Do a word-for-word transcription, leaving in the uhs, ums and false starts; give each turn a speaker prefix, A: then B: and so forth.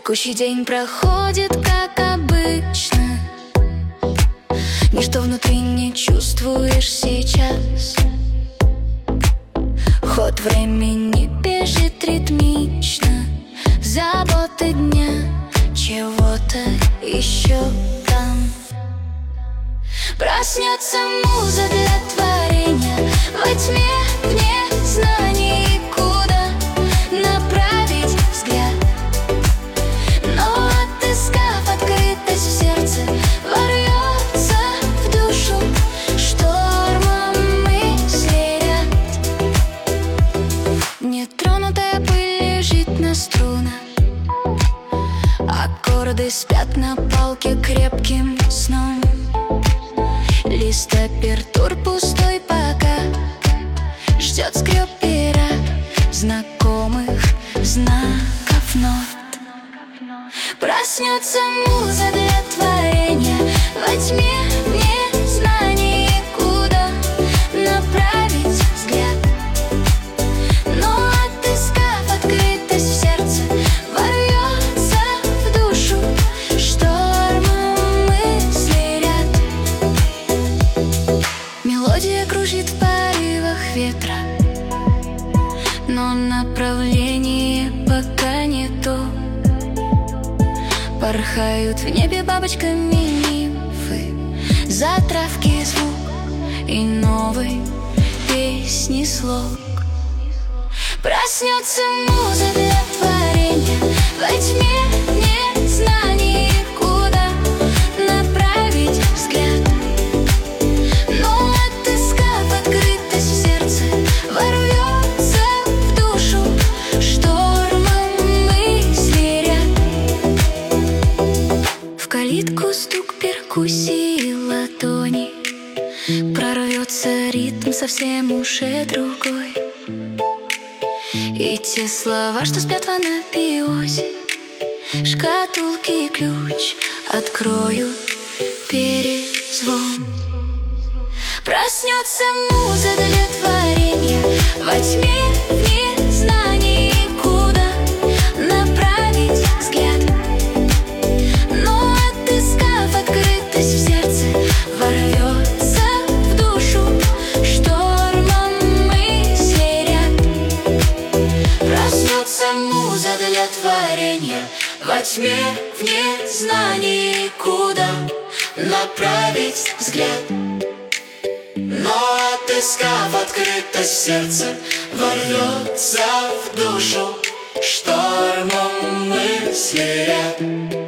A: Текущий день проходит как обычно. Ничто внутри не чувствуешь сейчас. Ход времени бежит ритмично. Заботы дня, чего-то еще там. Проснется муза для творения во тьме, вне знаний, куда направить взгляд. Но отыскав открытость в сердце, ворвется в душу штормом мысли ряд. Нетронутая пыль лежит на струнах, аккорды спят на палке крепким сном. Лист апертур пустой пока ждет скреп пера знакомых знаков нот. Проснется муза для творения во тьме, вне знаний, куда направить взгляд. Но отыскав открытость в сердце, ворвется в душу штормом мысли ряд. Мелодия кружит в порывах ветра, но направление пока не то. Порхают в небе бабочками нимфы, затравки звук и новой песни слог. Проснется муза для творения во тьме, вне знаний, куда направить взгляд. Но отыскав открытость в сердце, ворвется в душу штормом мысли ряд. В калитку стук перкуссии ладони, прорвется ритм совсем уже другой. И те слова, что спят в анабиозе, шкатулки и ключ откроют перезвон. Проснется муза для творения во тьме, вне знаний, куда направить взгляд. Но отыскав открытость в сердце, ворвется в душу штормом мысли ряд. Проснется муза для творения во тьме, вне знаний, куда направить взгляд. Но отыскав открытость в сердце, ворвется в душу штормом мысли ряд.